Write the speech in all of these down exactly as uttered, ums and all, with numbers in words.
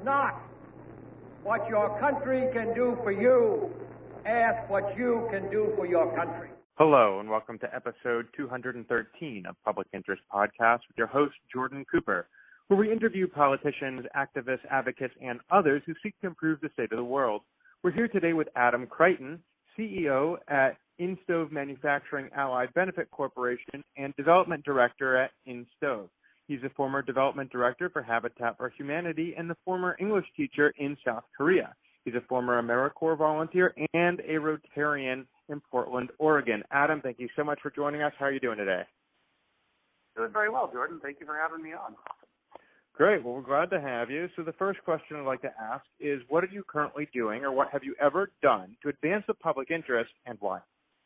not what your country can do for you. Ask what you can do for your country. Hello, and welcome to episode two hundred thirteen of Public Interest Podcast with your host, Jordan Cooper, where we interview politicians, activists, advocates, and others who seek to improve the state of the world. We're here today with Adam Creighton, C E O at InStove Manufacturing Allied Benefit Corporation and Development Director at InStove. He's a former Development Director for Habitat for Humanity and the former English teacher in South Korea. He's a former AmeriCorps volunteer and a Rotarian in Portland, Oregon. Adam, thank you so much for joining us. How are you doing today? Doing very well, Jordan. Thank you for having me on. Great. Well, we're glad to have you. So the first question I'd like to ask is, what are you currently doing, or what have you ever done to advance the public interest, and why?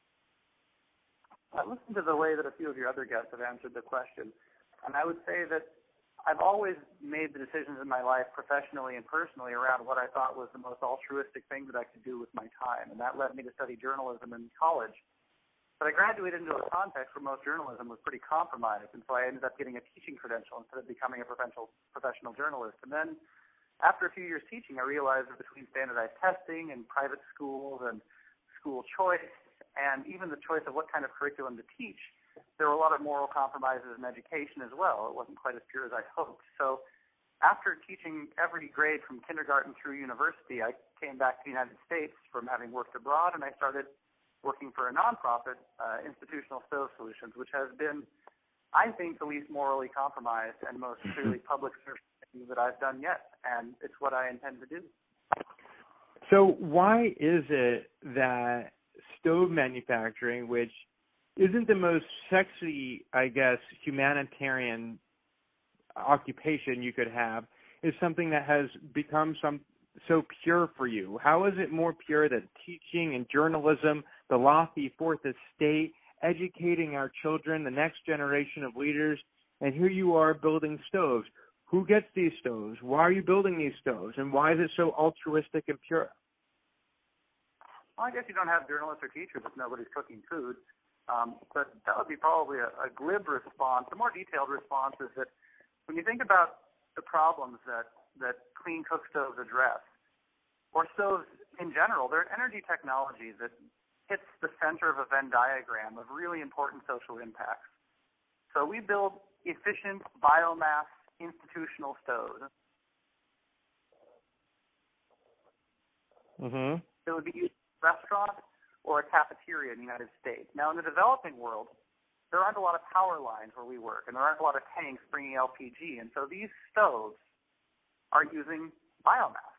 I listened to the way that a few of your other guests have answered the question, and I would say that I've always made the decisions in my life, professionally and personally, around what I thought was the most altruistic thing that I could do with my time, and that led me to study journalism in college. But I graduated into a context where most journalism was pretty compromised, and so I ended up getting a teaching credential instead of becoming a professional professional journalist. And then after a few years teaching, I realized that between standardized testing and private schools and school choice and even the choice of what kind of curriculum to teach, there were a lot of moral compromises in education as well. It wasn't quite as pure as I hoped. So after teaching every grade from kindergarten through university, I came back to the United States from having worked abroad, and I started working for a nonprofit, uh, Institutional Stove Solutions, which has been, I think, the least morally compromised and most clearly public service thing that I've done yet, and it's what I intend to do. So why is it that stove manufacturing, which isn't the most sexy, I guess, humanitarian occupation you could have, is something that has become some so pure for you? How is it more pure than teaching and journalism, the lofty fourth estate, educating our children, the next generation of leaders, and here you are building stoves? Who gets these stoves? Why are you building these stoves? And why is it so altruistic and pure? Well, I guess you don't have journalists or teachers if nobody's cooking food. Um, but that would be probably a, a glib response. The more detailed response is that when you think about the problems that, that clean cook stoves address, or stoves in general, they're an energy technology that hits the center of a Venn diagram of really important social impacts. So we build efficient biomass institutional stoves. Mm-hmm. It would be used in a restaurant or a cafeteria in the United States. Now, in the developing world, there aren't a lot of power lines where we work, and there aren't a lot of tanks bringing L P G, and so these stoves are using biomass.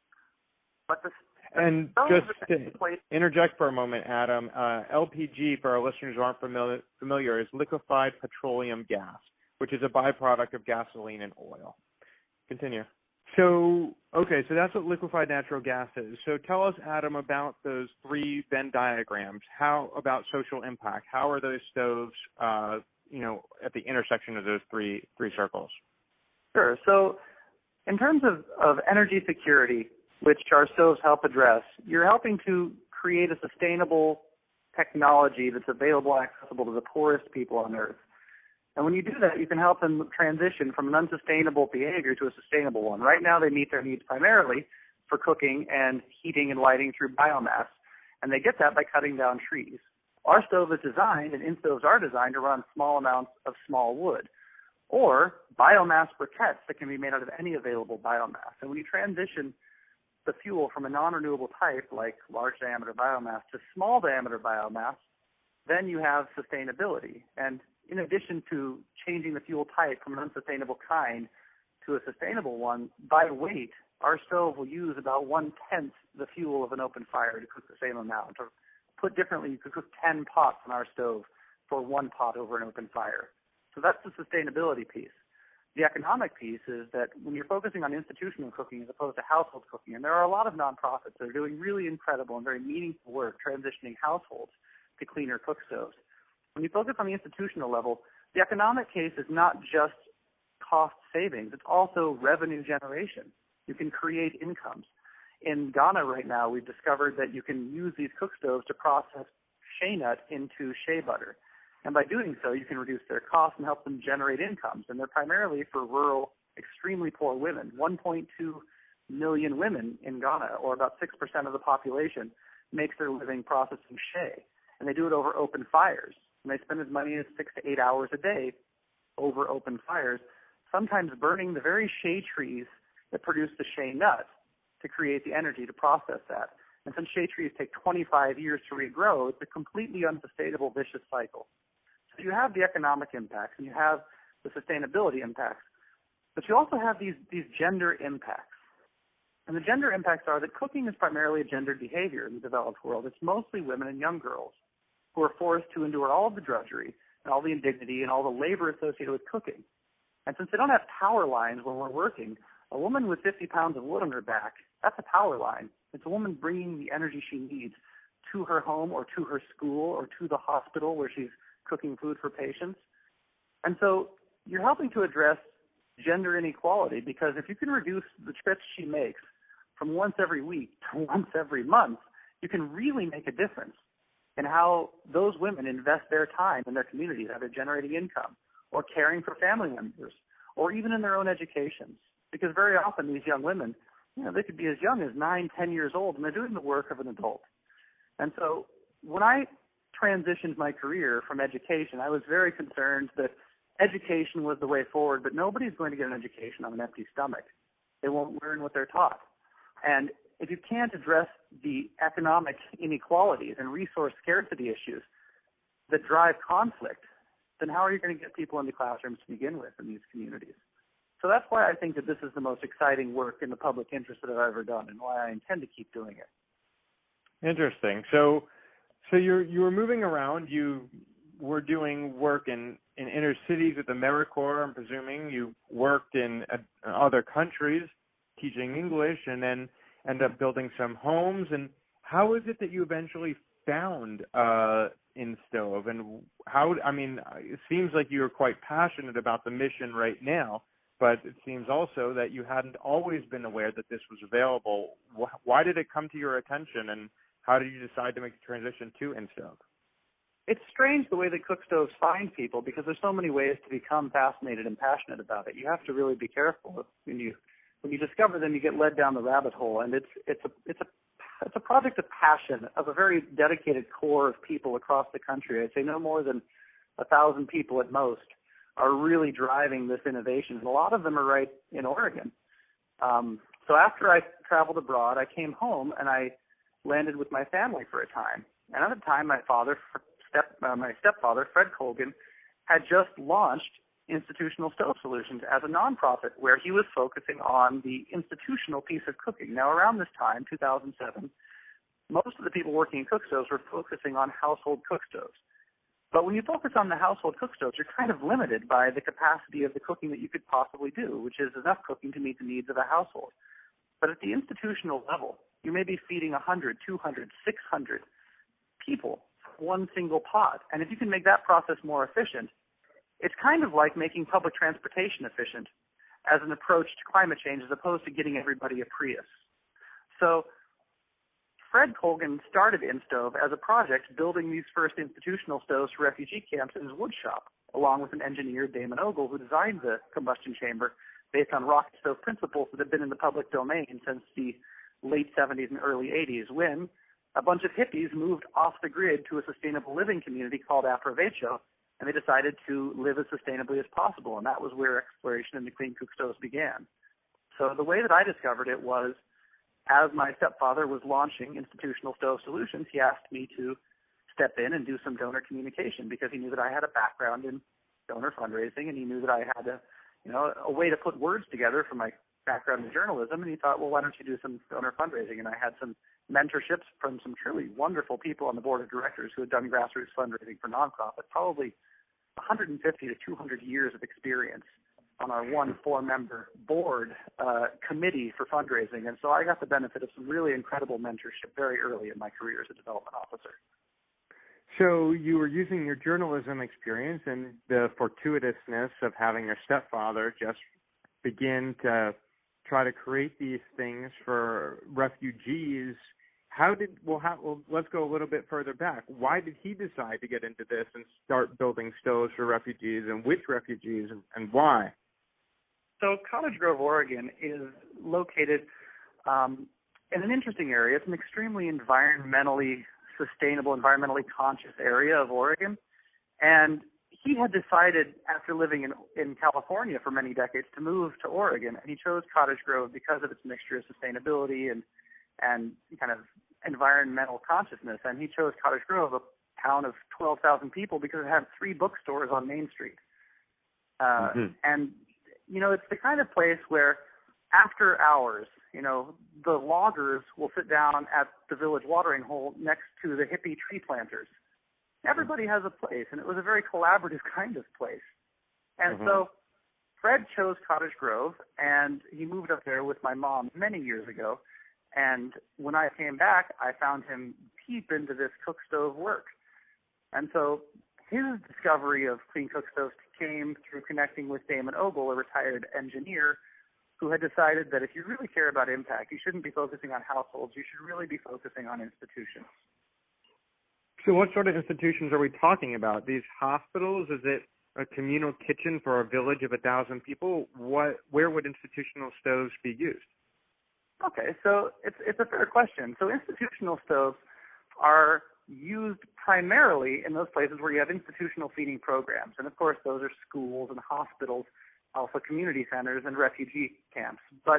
But the, the and just to place- interject for a moment, Adam, uh, L P G, for our listeners who aren't familiar, familiar, is liquefied petroleum gas, which is a byproduct of gasoline and oil. Continue. So, okay, so that's what liquefied natural gas is. So tell us, Adam, about those three Venn diagrams. How about social impact? How are those stoves, uh, you know, at the intersection of those three three circles? Sure. So in terms of, of energy security, which our stoves help address, you're helping to create a sustainable technology that's available and accessible to the poorest people on Earth. And when you do that, you can help them transition from an unsustainable behavior to a sustainable one. Right now, they meet their needs primarily for cooking and heating and lighting through biomass, and they get that by cutting down trees. Our stove is designed, and InStoves are designed to run small amounts of small wood, or biomass briquettes that can be made out of any available biomass. And when you transition the fuel from a non-renewable type, like large diameter biomass, to small diameter biomass, then you have sustainability. And in addition to changing the fuel type from an unsustainable kind to a sustainable one, by weight, our stove will use about one-tenth the fuel of an open fire to cook the same amount. Or put differently, you could cook ten pots on our stove for one pot over an open fire. So that's the sustainability piece. The economic piece is that when you're focusing on institutional cooking as opposed to household cooking, and there are a lot of nonprofits that are doing really incredible and very meaningful work transitioning households to cleaner cook stoves. When you focus on the institutional level, the economic case is not just cost savings, it's also revenue generation. You can create incomes. In Ghana right now, we've discovered that you can use these cook stoves to process shea nut into shea butter. And by doing so, you can reduce their costs and help them generate incomes. And they're primarily for rural, extremely poor women. one point two million women in Ghana, or about six percent of the population, makes their living processing shea. And they do it over open fires. And they spend as many as six to eight hours a day over open fires, sometimes burning the very shea trees that produce the shea nut to create the energy to process that. And since shea trees take twenty-five years to regrow, it's a completely unsustainable, vicious cycle. So you have the economic impacts and you have the sustainability impacts, but you also have these, these gender impacts. And the gender impacts are that cooking is primarily a gendered behavior in the developed world. It's mostly women and young girls who are forced to endure all of the drudgery and all the indignity and all the labor associated with cooking. And since they don't have power lines when we're working, a woman with fifty pounds of wood on her back, that's a power line. It's a woman bringing the energy she needs to her home or to her school or to the hospital where she's cooking food for patients. And so you're helping to address gender inequality, because if you can reduce the trips she makes from once every week to once every month, you can really make a difference in how those women invest their time in their communities, either generating income or caring for family members or even in their own educations. Because very often these young women, you know, they could be as young as nine, ten years old, and they're doing the work of an adult. And so when I transitioned my career from education, I was very concerned that education was the way forward, but nobody's going to get an education on an empty stomach. They won't learn what they're taught. And if you can't address the economic inequalities and resource scarcity issues that drive conflict, then how are you going to get people into classrooms to begin with in these communities? So that's why I think that this is the most exciting work in the public interest that I've ever done, and why I intend to keep doing it. Interesting. So, so you're you were moving around. You were doing work in, in inner cities with AmeriCorps. I'm presuming you worked in uh, other countries teaching English, and then end up building some homes. And how is it that you eventually found uh, InStove? And how? I mean, it seems like you were quite passionate about the mission right now. But it seems also that you hadn't always been aware that this was available. Why did it come to your attention, and how did you decide to make the transition to InStove? It's strange the way that cook stoves find people, because there's so many ways to become fascinated and passionate about it. You have to really be careful. When you when you discover them, you get led down the rabbit hole, and it's it's a it's a it's a project of passion of a very dedicated core of people across the country. I'd say no more than a thousand people at most are really driving this innovation. And a lot of them are right in Oregon. Um, so after I traveled abroad, I came home and I landed with my family for a time. And at the time, my father, step, uh, my stepfather, Fred Colgan, had just launched Institutional Stove Solutions as a nonprofit, where he was focusing on the institutional piece of cooking. Now, around this time, two thousand seven, most of the people working in cook stoves were focusing on household cook stoves. But when you focus on the household cook stoves, you're kind of limited by the capacity of the cooking that you could possibly do, which is enough cooking to meet the needs of a household. But at the institutional level, you may be feeding one hundred, two hundred, six hundred people from one single pot. And if you can make that process more efficient, it's kind of like making public transportation efficient as an approach to climate change, as opposed to getting everybody a Prius. So Fred Colgan started InStove as a project building these first institutional stoves for refugee camps in his wood shop, along with an engineer, Damon Ogle, who designed the combustion chamber based on rocket stove principles that have been in the public domain since the late seventies and early eighties, when a bunch of hippies moved off the grid to a sustainable living community called Afrovecho, and they decided to live as sustainably as possible, and that was where exploration into clean cook stoves began. So the way that I discovered it was, as my stepfather was launching Institutional Stove Solutions, he asked me to step in and do some donor communication, because he knew that I had a background in donor fundraising, and he knew that I had a, you know, a way to put words together from my background in journalism. And he thought, well, why don't you do some donor fundraising? And I had some mentorships from some truly wonderful people on the board of directors who had done grassroots fundraising for nonprofits, probably one hundred fifty to two hundred years of experience on our one four-member board uh, committee for fundraising. And so I got the benefit of some really incredible mentorship very early in my career as a development officer. So you were using your journalism experience and the fortuitousness of having your stepfather just begin to try to create these things for refugees. How did, well, how, well, let's go a little bit further back. Why did he decide to get into this and start building stoves for refugees, and which refugees, and, and why? So Cottage Grove, Oregon is located um, in an interesting area. It's an extremely environmentally sustainable, environmentally conscious area of Oregon. And he had decided, after living in, in California for many decades, to move to Oregon. And he chose Cottage Grove because of its mixture of sustainability and, and kind of environmental consciousness. And he chose Cottage Grove, a town of twelve thousand people, because it had three bookstores on Main Street. Uh, mm-hmm. And, you know, it's the kind of place where after hours, you know, the loggers will sit down at the village watering hole next to the hippie tree planters. Everybody has a place, and it was a very collaborative kind of place. And mm-hmm. so Fred chose Cottage Grove, and he moved up there with my mom many years ago. And when I came back, I found him deep into this cook stove work. And so his discovery of clean cook stoves came through connecting with Damon Ogle, a retired engineer, who had decided that if you really care about impact, you shouldn't be focusing on households. You should really be focusing on institutions. So what sort of institutions are we talking about? These hospitals? Is it a communal kitchen for a village of a thousand people? What? Where would institutional stoves be used? Okay, so it's it's a fair question. So institutional stoves are used primarily in those places where you have institutional feeding programs. And, of course, those are schools and hospitals, also community centers and refugee camps. But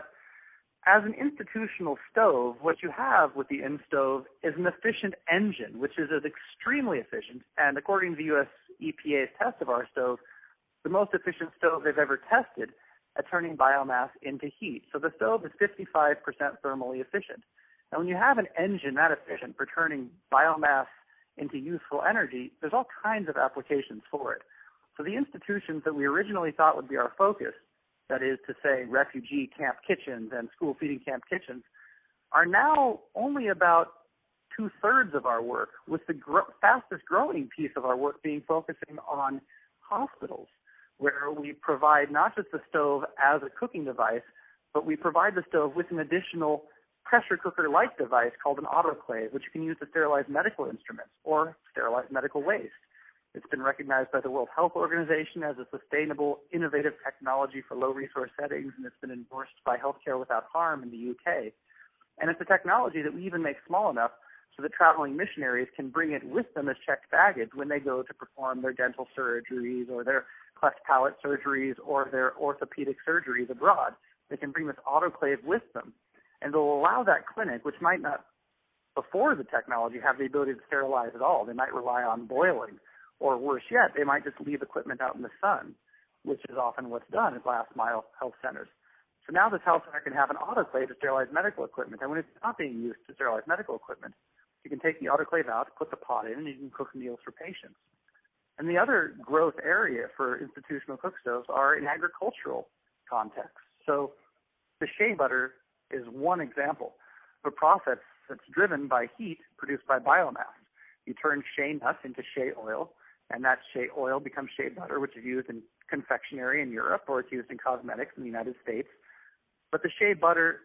as an institutional stove, what you have with the InStove is an efficient engine, which is extremely efficient. And according to the U S E P A's test of our stove, the most efficient stove they've ever tested at turning biomass into heat. So the stove is fifty-five percent thermally efficient. And when you have an engine that efficient for turning biomass into useful energy, there's all kinds of applications for it. So the institutions that we originally thought would be our focus, that is to say refugee camp kitchens and school feeding camp kitchens, are now only about two-thirds of our work, with the gro- fastest growing piece of our work being focusing on hospitals, where we provide not just the stove as a cooking device, but we provide the stove with an additional pressure cooker-like device called an autoclave, which you can use to sterilize medical instruments or sterilize medical waste. It's been recognized by the World Health Organization as a sustainable, innovative technology for low-resource settings, and it's been endorsed by Healthcare Without Harm in the U K. And it's a technology that we even make small enough so that traveling missionaries can bring it with them as checked baggage when they go to perform their dental surgeries or their cleft palate surgeries or their orthopedic surgeries abroad. They can bring this autoclave with them. And they'll allow that clinic, which might not, before the technology, have the ability to sterilize at all. They might rely on boiling. Or worse yet, they might just leave equipment out in the sun, which is often what's done at last-mile health centers. So now this health center can have an autoclave to sterilize medical equipment. And when it's not being used to sterilize medical equipment, you can take the autoclave out, put the pot in, and you can cook meals for patients. And the other growth area for institutional cook stoves are in agricultural contexts. So the shea butter is one example of a process that's driven by heat produced by biomass. You turn shea nuts into shea oil, and that shea oil becomes shea butter, which is used in confectionery in Europe, or it's used in cosmetics in the United States. But the shea butter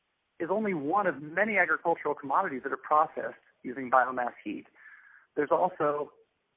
is only one of many agricultural commodities that are processed using biomass heat. There's also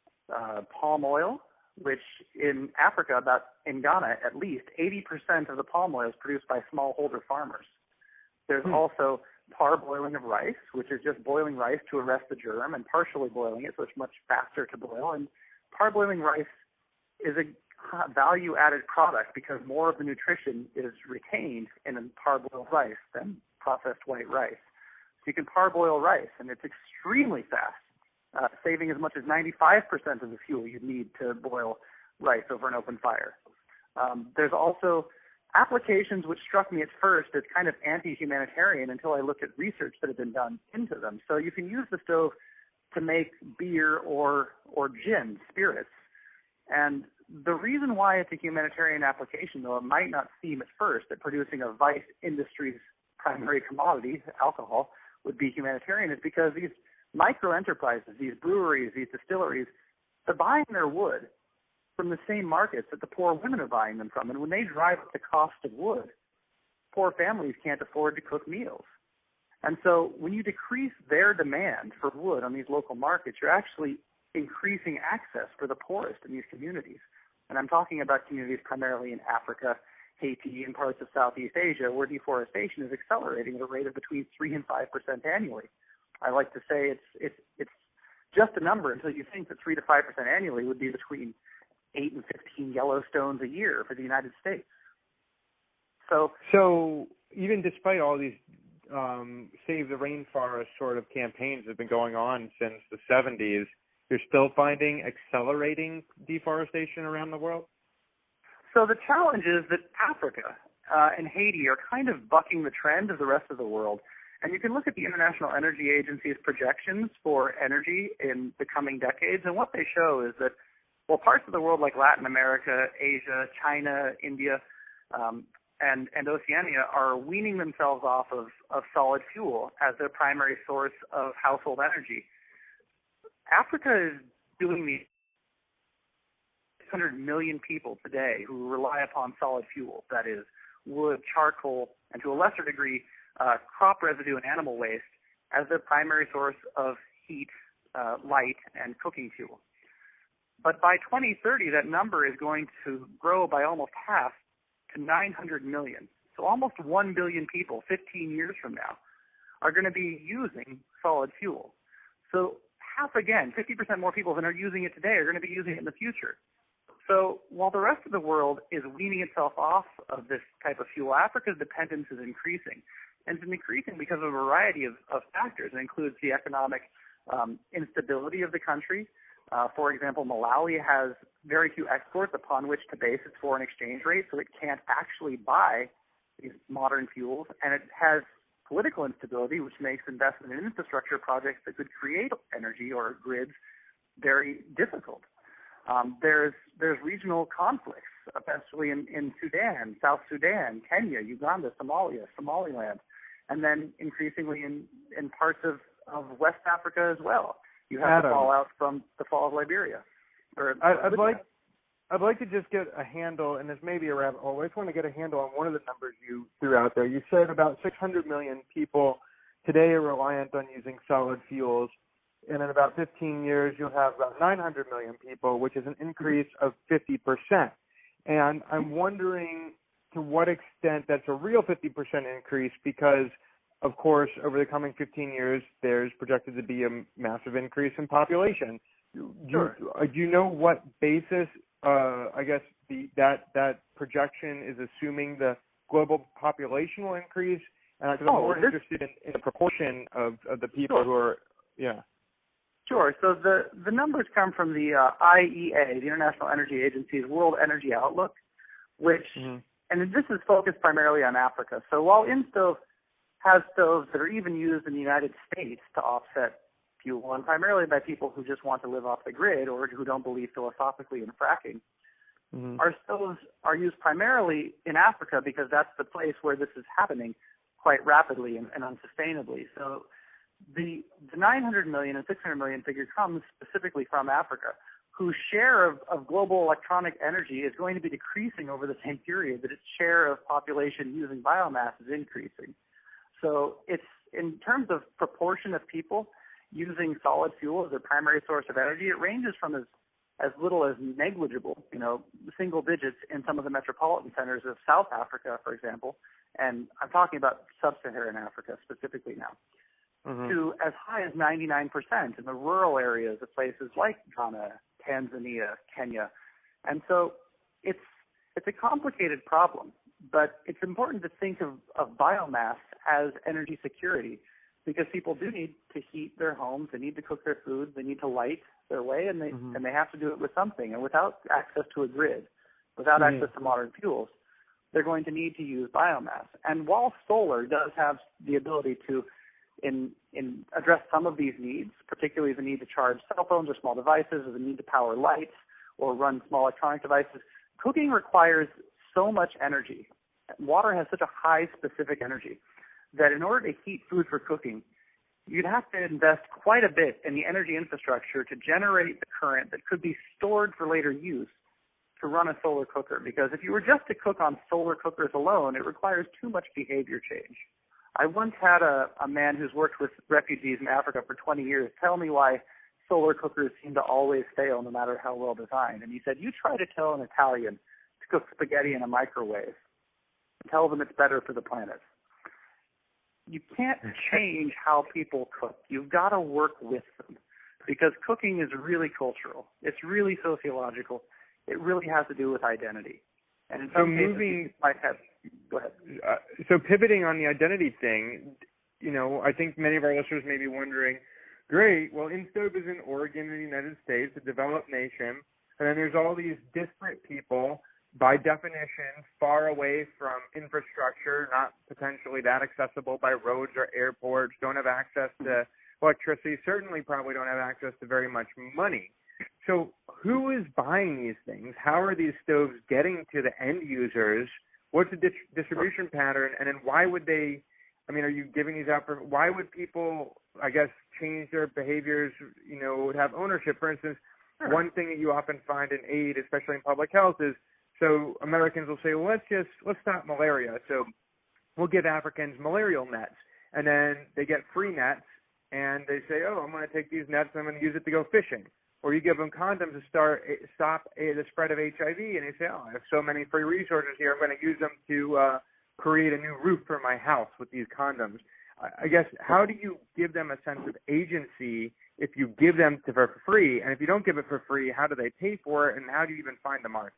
uh, palm oil, which in Africa, about in Ghana at least, eighty percent of the palm oil is produced by smallholder farmers. There's hmm. also parboiling of rice, which is just boiling rice to arrest the germ and partially boiling it, so it's much faster to boil. And parboiling rice is a value-added product because more of the nutrition is retained in a parboiled rice than processed white rice. So you can parboil rice, and it's extremely fast, uh, saving as much as ninety-five percent of the fuel you need to boil rice over an open fire. Um, there's also applications which struck me at first as kind of anti-humanitarian until I looked at research that had been done into them. So you can use the stove to make beer or or gin, spirits. And the reason why it's a humanitarian application, though it might not seem at first that producing a vice industry's primary commodity, alcohol, would be humanitarian, is because these micro-enterprises, these breweries, these distilleries, they're buying their wood from the same markets that the poor women are buying them from. And when they drive up the cost of wood, poor families can't afford to cook meals. And so when you decrease their demand for wood on these local markets, you're actually increasing access for the poorest in these communities. And I'm talking about communities primarily in Africa Haiti and parts of Southeast Asia, where deforestation is accelerating at a rate of between three and five percent annually. I like to say it's it's it's just a number until you think that three to five percent annually would be between eight and fifteen Yellowstones a year for the United States. So, so even despite all these um, Save the Rainforest sort of campaigns that have been going on since the seventies, you're still finding accelerating deforestation around the world? So the challenge is that Africa uh, and Haiti are kind of bucking the trend of the rest of the world. And you can look at the International Energy Agency's projections for energy in the coming decades, and what they show is that, well, parts of the world like Latin America, Asia, China, India, um, and, and Oceania are weaning themselves off of, of solid fuel as their primary source of household energy. Africa is doing the six hundred million people today who rely upon solid fuel, that is, wood, charcoal, and to a lesser degree, uh, crop residue and animal waste as their primary source of heat, uh, light, and cooking fuel. But by twenty thirty, that number is going to grow by almost half to nine hundred million. So almost one billion people, fifteen years from now, are going to be using solid fuel. So half again, fifty percent more people than are using it today are going to be using it in the future. So while the rest of the world is weaning itself off of this type of fuel, Africa's dependence is increasing. And it's increasing because of a variety of, of factors. It includes the economic um, instability of the country. Uh, for example, Malawi has very few exports upon which to base its foreign exchange rate, so it can't actually buy these modern fuels. And it has political instability, which makes investment in infrastructure projects that could create energy or grids very difficult. Um, there's there's regional conflicts, especially in, in Sudan, South Sudan, Kenya, Uganda, Somalia, Somaliland, and then increasingly in, in parts of, of West Africa as well. You have Adam, the fallout from the fall of Liberia. Or, I, I'd Libya. like I'd like to just get a handle, and this may be a rabbit hole. I just want to get a handle on one of the numbers you threw out there. You said about six hundred million people today are reliant on using solid fuels, and in about fifteen years you'll have about nine hundred million people, which is an increase of fifty percent. And I'm wondering to what extent that's a real fifty percent increase, because, of course, over the coming fifteen years, there's projected to be a massive increase in population. Do, Sure. do, do you know what basis, uh, I guess, the, that that projection is assuming the global population will increase? And because I'm Oh, more this- interested in, in the proportion of, of the people Sure. who are, yeah. Sure. So the, the numbers come from the uh, I E A, the International Energy Agency's World Energy Outlook, which, Mm-hmm. and this is focused primarily on Africa. So while InStove has stoves that are even used in the United States to offset fuel, and primarily by people who just want to live off the grid or who don't believe philosophically in fracking, Mm-hmm. our stoves are used primarily in Africa because that's the place where this is happening quite rapidly and, and unsustainably. So the, the nine hundred million and six hundred million figure comes specifically from Africa, whose share of, of global electronic energy is going to be decreasing over the same period that its share of population using biomass is increasing. So it's, in terms of proportion of people using solid fuel as their primary source of energy, it ranges from as, as little as negligible, you know, single digits in some of the metropolitan centers of South Africa, for example, and I'm talking about sub-Saharan Africa specifically now, mm-hmm. to as high as ninety-nine percent in the rural areas of places like Ghana, Tanzania, Kenya. And so it's it's a complicated problem, but it's important to think of, of biomass as energy security, because people do need to heat their homes, they need to cook their food, they need to light their way, and they mm-hmm. and they have to do it with something. And without access to a grid, without mm-hmm. access to modern fuels, they're going to need to use biomass. And while solar does have the ability to in in address some of these needs, particularly the need to charge cell phones or small devices, or the need to power lights or run small electronic devices, cooking requires so much energy. Water has such a high specific energy that in order to heat food for cooking, you'd have to invest quite a bit in the energy infrastructure to generate the current that could be stored for later use to run a solar cooker. Because if you were just to cook on solar cookers alone, it requires too much behavior change. I once had a, a man who's worked with refugees in Africa for twenty years tell me why solar cookers seem to always fail no matter how well designed. And he said, you try to tell an Italian to cook spaghetti in a microwave, tell them it's better for the planet. You can't change how people cook. You've got to work with them because cooking is really cultural. It's really sociological. It really has to do with identity. And in some so cases, moving, you might have, go ahead. Uh, so pivoting on the identity thing, you know, I think many of our listeners may be wondering, great, well, InStove is in Oregon in the United States, a developed nation, and then there's all these disparate people, by definition, far away from infrastructure, not potentially that accessible by roads or airports, don't have access to electricity, certainly probably don't have access to very much money. So who is buying these things? How are these stoves getting to the end users? What's the di- distribution pattern? And then why would they, I mean, are you giving these out for, why would people, I guess, change their behaviors, you know, have ownership? For instance, sure. One thing that you often find in aid, especially in public health, is so Americans will say, well, let's just, let's stop malaria. So we'll give Africans malarial nets. And then they get free nets, and they say, oh, I'm going to take these nets and I'm going to use it to go fishing. Or you give them condoms to start stop the spread of H I V, and they say, oh, I have so many free resources here, I'm going to use them to uh, create a new roof for my house with these condoms. I guess, how do you give them a sense of agency if you give them to for free? And if you don't give it for free, how do they pay for it, and how do you even find the market?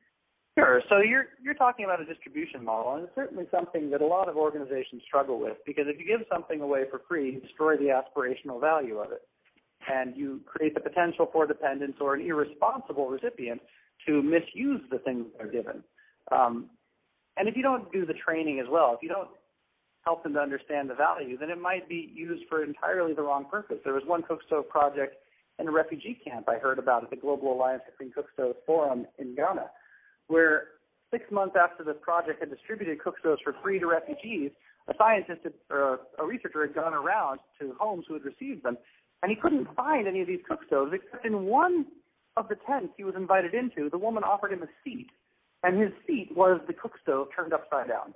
Sure. So you're you're talking about a distribution model, and it's certainly something that a lot of organizations struggle with, because if you give something away for free, you destroy the aspirational value of it, and you create the potential for dependence or an irresponsible recipient to misuse the things they're given. Um, and if you don't do the training as well, if you don't help them to understand the value, then it might be used for entirely the wrong purpose. There was one cook stove project in a refugee camp I heard about at the Global Alliance for Clean Cook Stoves Forum in Ghana, where six months after the project had distributed cook stoves for free to refugees, a scientist had, or a researcher had gone around to homes who had received them, and he couldn't find any of these cook stoves, except in one of the tents he was invited into, the woman offered him a seat, and his seat was the cook stove turned upside down.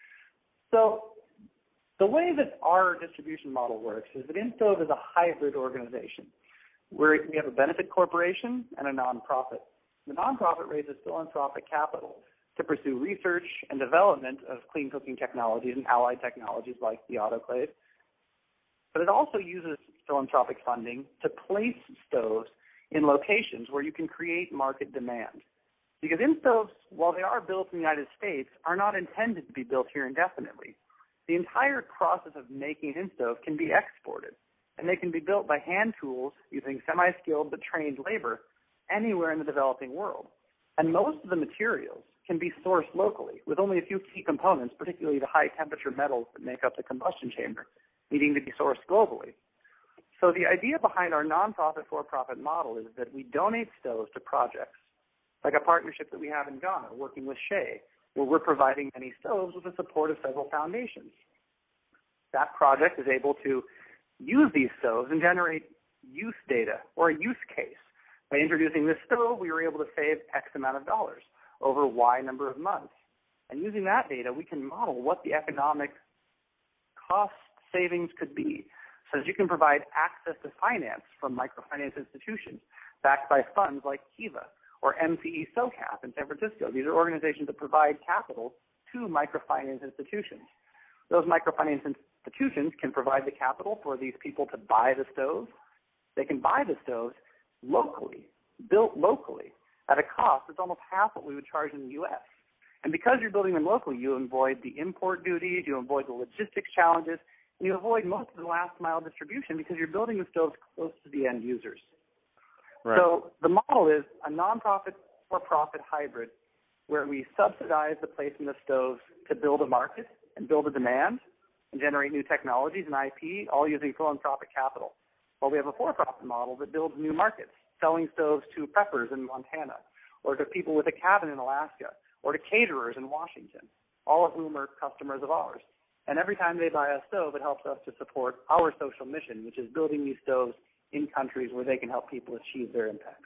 So the way that our distribution model works is that InStove is a hybrid organization where we have a benefit corporation and a nonprofit. The nonprofit raises philanthropic capital to pursue research and development of clean cooking technologies and allied technologies like the autoclave. But it also uses philanthropic funding to place stoves in locations where you can create market demand. Because InStoves, while they are built in the United States, are not intended to be built here indefinitely. The entire process of making an InStove can be exported, and they can be built by hand tools using semi-skilled but trained labor anywhere in the developing world. And most of the materials can be sourced locally, with only a few key components, particularly the high-temperature metals that make up the combustion chamber, needing to be sourced globally. So the idea behind our nonprofit for-profit model is that we donate stoves to projects, like a partnership that we have in Ghana, working with Shea, where we're providing many stoves with the support of several foundations. That project is able to use these stoves and generate use data or a use case. By introducing this stove, we were able to save X amount of dollars over Y number of months. And using that data, we can model what the economic cost savings could be, so that you can provide access to finance from microfinance institutions backed by funds like Kiva or M C E SoCap in San Francisco. These are organizations that provide capital to microfinance institutions. Those microfinance institutions can provide the capital for these people to buy the stoves. They can buy the stoves locally, built locally, at a cost that's almost half what we would charge in the U S. And because you're building them locally, you avoid the import duties, you avoid the logistics challenges, and you avoid most of the last mile distribution because you're building the stoves close to the end users. Right. So the model is a nonprofit for-profit hybrid where we subsidize the placement of stoves to build a market and build a demand and generate new technologies and I P, all using philanthropic capital. While we have a for-profit model that builds new markets, selling stoves to preppers in Montana, or to people with a cabin in Alaska, or to caterers in Washington, all of whom are customers of ours. And every time they buy a stove, it helps us to support our social mission, which is building these stoves in countries where they can help people achieve their impacts.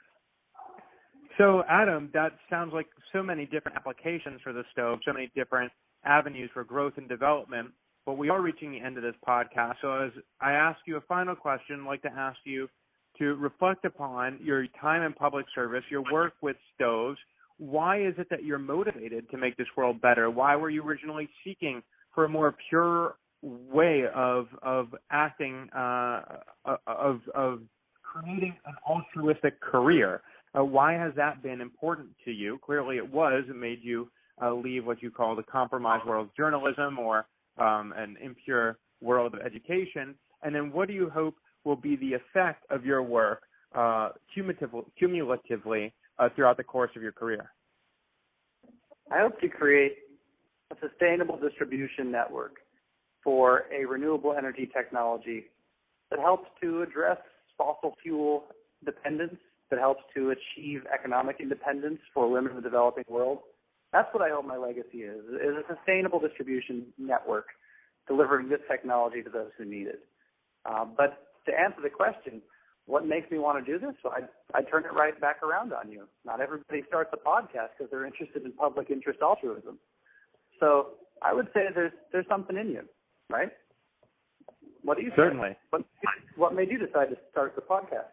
So, Adam, that sounds like so many different applications for the stove, so many different avenues for growth and development. But we are reaching the end of this podcast. So as I ask you a final question, I'd like to ask you to reflect upon your time in public service, your work with stoves. why is it that you're motivated to make this world better? Why were you originally seeking for a more pure way of of acting, uh, of of creating an altruistic career? Uh, why has that been important to you? Clearly, it was. It made you uh, leave what you call the compromised world of journalism or um, an impure world of education. And then, what do you hope will be the effect of your work uh, cumulatively, cumulatively uh, throughout the course of your career? I hope to create a sustainable distribution network for a renewable energy technology that helps to address fossil fuel dependence, that helps to achieve economic independence for women in the developing world. That's what I hope my legacy is, is a sustainable distribution network delivering this technology to those who need it. Uh, but to answer the question, what makes me want to do this? Well, I, I turn it right back around on you. Not everybody starts a podcast because they're interested in public interest altruism. So I would say there's there's something in you, right? What do you Certainly. think? What, what made you decide to start the podcast?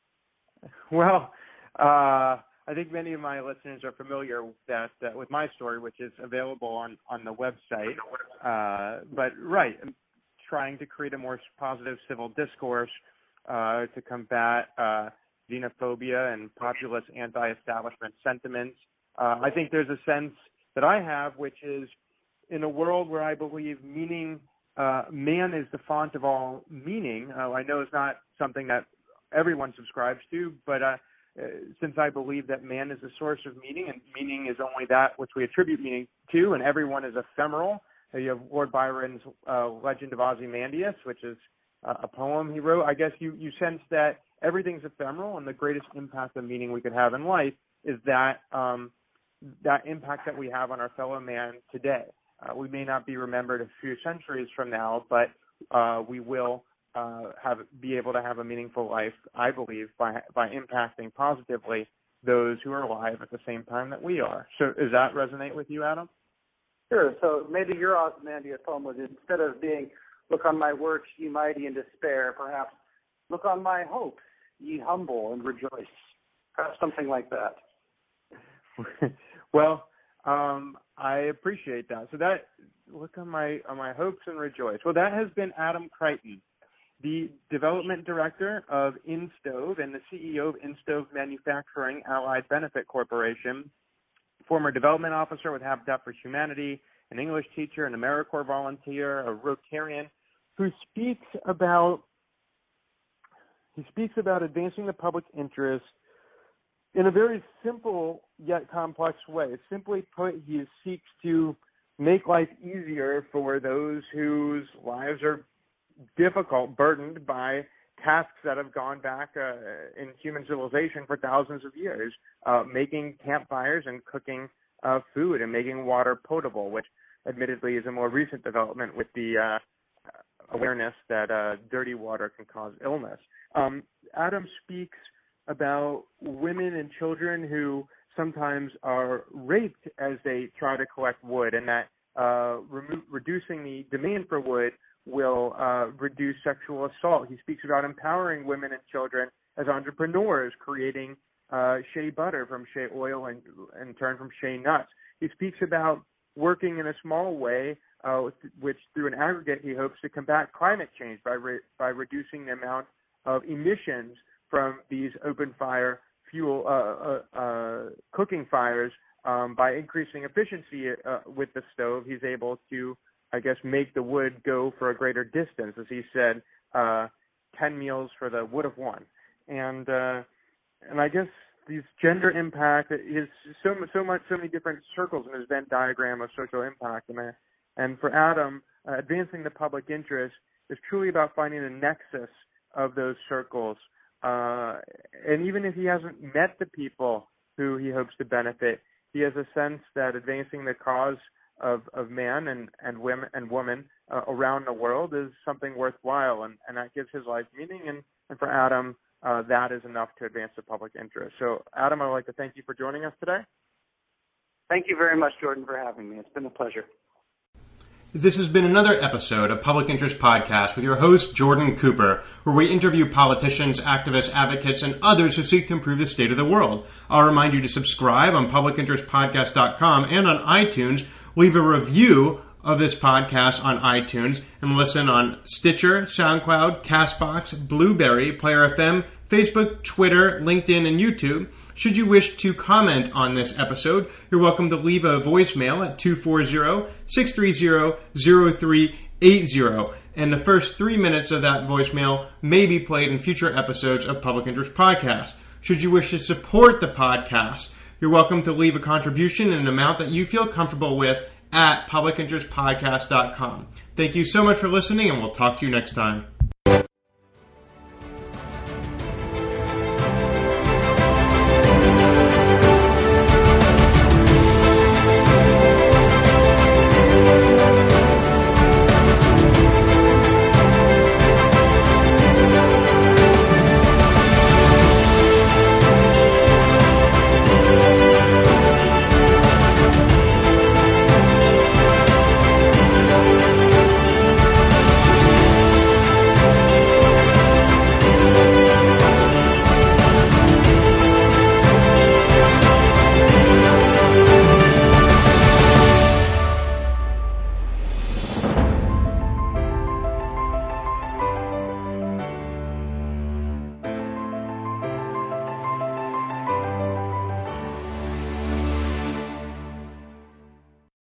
Well, uh, I think many of my listeners are familiar that uh, with my story, which is available on, on the website. Uh, but, right, I'm trying to create a more positive civil discourse uh, to combat uh, xenophobia and populist anti-establishment sentiments. Uh, I think there's a sense that I have, which is in a world where I believe meaning, uh, man is the font of all meaning. Uh, I know it's not something that everyone subscribes to, but uh, uh, since I believe that man is the source of meaning, and meaning is only that which we attribute meaning to, and everyone is ephemeral. Uh, you have Lord Byron's uh, Legend of Ozymandias, which is uh, a poem he wrote. I guess you, you sense that everything's ephemeral, and the greatest impact of meaning we could have in life is that um, that impact that we have on our fellow man today. Uh, we may not be remembered a few centuries from now, but uh, we will Uh, have be able to have a meaningful life, I believe, by by impacting positively those who are alive at the same time that we are. So does that resonate with you, Adam? Sure. So maybe your Ozymandias poem was, instead of being, look on my works, ye mighty in despair, perhaps, look on my hopes, ye humble and rejoice. Perhaps something like that. Well, um, I appreciate that. So that, look on my on my hopes and rejoice. Well, that has been Adam Creighton, the development director of InStove and the C E O of InStove Manufacturing Allied Benefit Corporation, former development officer with Habitat for Humanity, an English teacher, an AmeriCorps volunteer, a Rotarian, who speaks about he speaks about advancing the public interest in a very simple yet complex way. Simply put, he seeks to make life easier for those whose lives are difficult, burdened by tasks that have gone back uh, in human civilization for thousands of years, uh, making campfires and cooking uh, food and making water potable, which admittedly is a more recent development with the uh, awareness that uh, dirty water can cause illness. Um, Adam speaks about women and children who sometimes are raped as they try to collect wood, and that uh, remo- reducing the demand for wood will uh, reduce sexual assault. He speaks about empowering women and children as entrepreneurs, creating uh, shea butter from shea oil and in turn from shea nuts. He speaks about working in a small way, uh, which through an aggregate he hopes to combat climate change by re- by reducing the amount of emissions from these open fire fuel uh, uh, uh, cooking fires. Um, by increasing efficiency uh, with the stove, he's able to, I guess, make the wood go for a greater distance, as he said, uh, ten meals for the wood of one. And uh, and I guess these gender impact is so so much so many different circles in his Venn diagram of social impact. And uh, and for Adam, uh, advancing the public interest is truly about finding the nexus of those circles. Uh, and even if he hasn't met the people who he hopes to benefit, he has a sense that advancing the cause of, of man and, and women and women uh, around the world is something worthwhile, and, and that gives his life meaning. And, and for Adam, uh, that is enough to advance the public interest. So, Adam, I would like to thank you for joining us today. Thank you very much, Jordan, for having me. It's been a pleasure. This has been another episode of Public Interest Podcast with your host, Jordan Cooper, where we interview politicians, activists, advocates, and others who seek to improve the state of the world. I'll remind you to subscribe on public interest podcast dot com and on iTunes. Leave a review of this podcast on iTunes and listen on Stitcher, SoundCloud, CastBox, Blueberry, Player F M, Facebook, Twitter, LinkedIn, and YouTube. Should you wish to comment on this episode, you're welcome to leave a voicemail at two four zero, six three zero, zero three eight zero. And the first three minutes of that voicemail may be played in future episodes of Public Interest Podcast. Should you wish to support the podcast, you're welcome to leave a contribution in an amount that you feel comfortable with at public interest podcast dot com. Thank you so much for listening, and we'll talk to you next time.